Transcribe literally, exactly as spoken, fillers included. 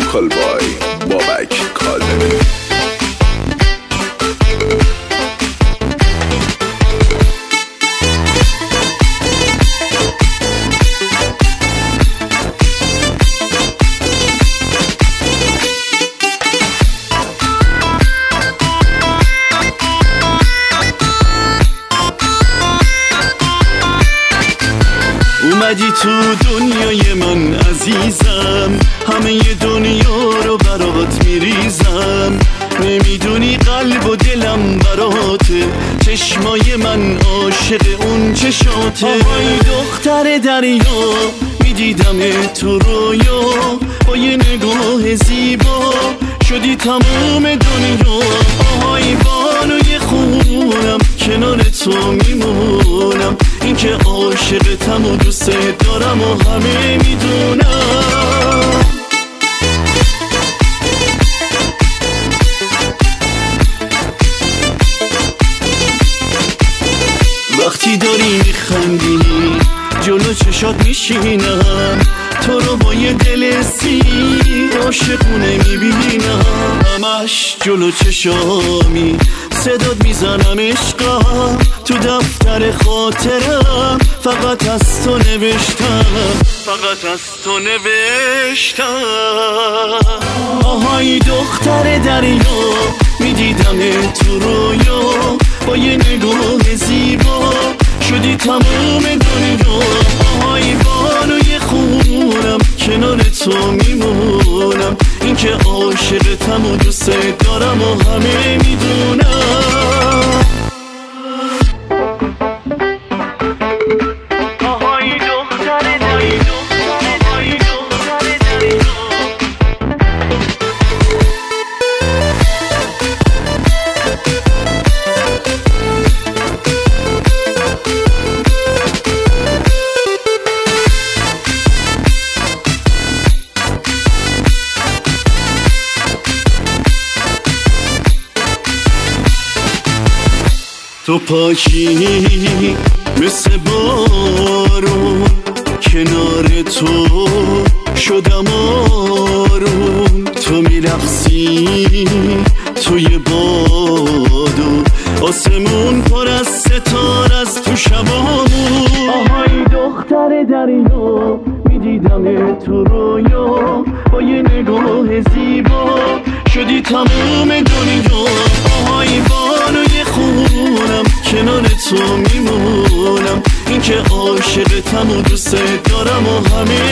کالبای بابک کالمی. اومدی تو دنیای من عزیزم، همه ی دنیا رو برات میریزم. نمیدونی قلب و دلم براته، چشمای من عاشق اون چشاته. آهای دختر دریا، میدیدم تو رویا، با یه نگاه زیبا شدی تمام دنیا. آهای بانوی خونم، کنار تو میمونم، این که عاشقتم و دوست دارم و همه میدونم. وقتی داری میخندی جلو چشات میشینم، تو رو با یه دل سیر عاشقونه میبینم. همش جلو چشامی صدات میزنم عشقم، تو دفتر خاطرم فقط از تو نوشتم، فقط از تو نوشتم. آهای دختر دریا، میدیدم تو رویا، با یه نگاه زیبا شدی تمام دنیا. آهای بانوی خونم، کنار تو میمونم، این که عاشقتم و دوست دارم و همه میدونم. آهای دختر دریا، آهای دختر دریا. تو پاشی مثل بارون، کنار تو شدم آروم. تو میرقصی توی بادو، آسمون پر از ستاره از تو شبامون. آهای دختر دریا، میدیدم تو رویا، با یه نگاه زیبا شدی تمام دنیا. آهای بانوی خونم، کنار تو میمونم، این که عاشقتم و دوست دارم و همه